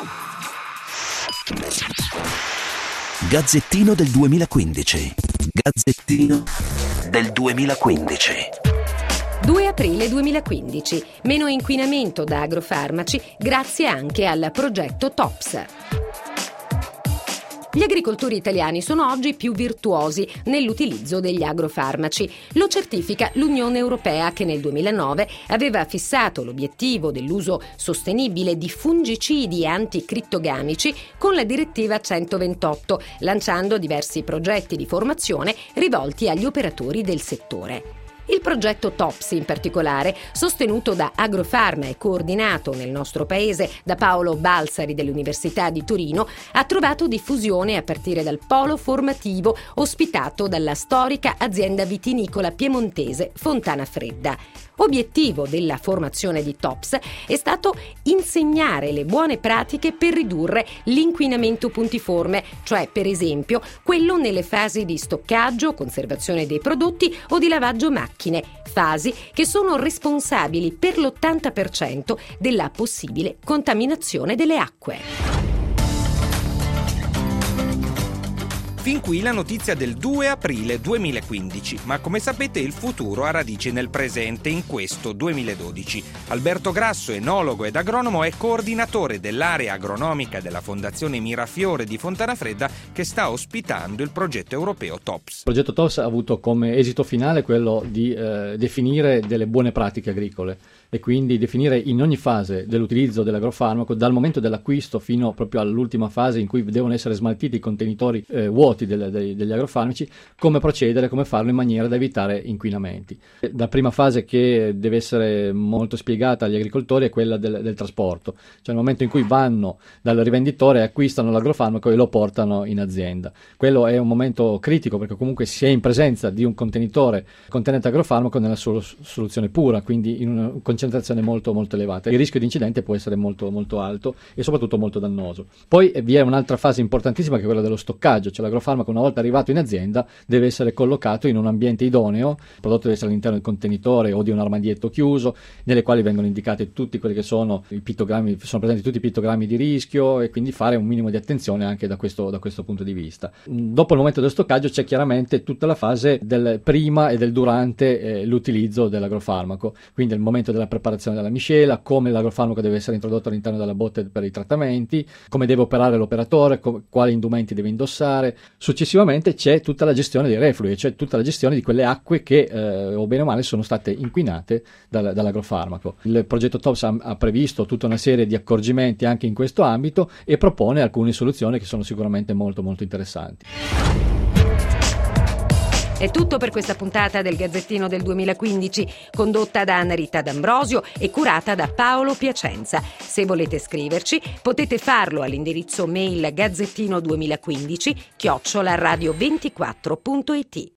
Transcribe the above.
Gazzettino del 2015. Gazzettino del 2015. 2 aprile 2015. Meno inquinamento da agrofarmaci grazie anche al progetto TOPS. Gli agricoltori italiani sono oggi più virtuosi nell'utilizzo degli agrofarmaci. Lo certifica l'Unione Europea, che nel 2009 aveva fissato l'obiettivo dell'uso sostenibile di fungicidi e anticrittogamici con la direttiva 128, lanciando diversi progetti di formazione rivolti agli operatori del settore. Il progetto TOPS, in particolare, sostenuto da Agrofarma e coordinato nel nostro paese da Paolo Balsari dell'Università di Torino, ha trovato diffusione a partire dal polo formativo ospitato dalla storica azienda vitinicola piemontese Fontana Fredda. Obiettivo della formazione di TOPS è stato insegnare le buone pratiche per ridurre l'inquinamento puntiforme, cioè per esempio quello nelle fasi di stoccaggio, conservazione dei prodotti o di lavaggio macchine, fasi che sono responsabili per l'80% della possibile contaminazione delle acque. Fin qui la notizia del 2 aprile 2015, ma come sapete il futuro ha radici nel presente, in questo 2012. Alberto Grasso, enologo ed agronomo, è coordinatore dell'area agronomica della Fondazione Mirafiore di Fontana Fredda, che sta ospitando il progetto europeo TOPS. Il progetto TOPS ha avuto come esito finale quello di definire delle buone pratiche agricole e quindi definire in ogni fase dell'utilizzo dell'agrofarmaco, dal momento dell'acquisto fino proprio all'ultima fase in cui devono essere smaltiti i contenitori vuoti degli agrofarmaci, come procedere, come farlo in maniera da evitare inquinamenti. La prima fase, che deve essere molto spiegata agli agricoltori, è quella del trasporto, cioè il momento in cui vanno dal rivenditore, acquistano l'agrofarmaco e lo portano in azienda. Quello è un momento critico, perché comunque si è in presenza di un contenitore contenente agrofarmaco nella sua soluzione pura, quindi in una concentrazione molto molto elevata. Il rischio di incidente può essere molto molto alto e soprattutto molto dannoso. Poi vi è un'altra fase importantissima, che è quella dello stoccaggio, cioè l'agrofarmaco una volta arrivato in azienda deve essere collocato in un ambiente idoneo, il prodotto deve essere all'interno del contenitore o di un armadietto chiuso, nelle quali vengono indicati tutti quelli che sono i pittogrammi, sono presenti tutti i pittogrammi di rischio, e quindi fare un minimo di attenzione anche da questo punto di vista. Dopo il momento dello stoccaggio c'è chiaramente tutta la fase del prima e del durante l'utilizzo dell'agrofarmaco, quindi il momento della preparazione della miscela, come l'agrofarmaco deve essere introdotto all'interno della botte per i trattamenti, come deve operare l'operatore, quali indumenti deve indossare. Successivamente c'è tutta la gestione dei reflui, cioè tutta la gestione di quelle acque che o bene o male sono state inquinate dall'agrofarmaco. Il progetto TOPS ha previsto tutta una serie di accorgimenti anche in questo ambito e propone alcune soluzioni che sono sicuramente molto molto interessanti. È tutto per questa puntata del Gazzettino del 2015, condotta da Anna Rita D'Ambrosio e curata da Paolo Piacenza. Se volete scriverci, potete farlo all'indirizzo mail gazzettino2015@radio24.it.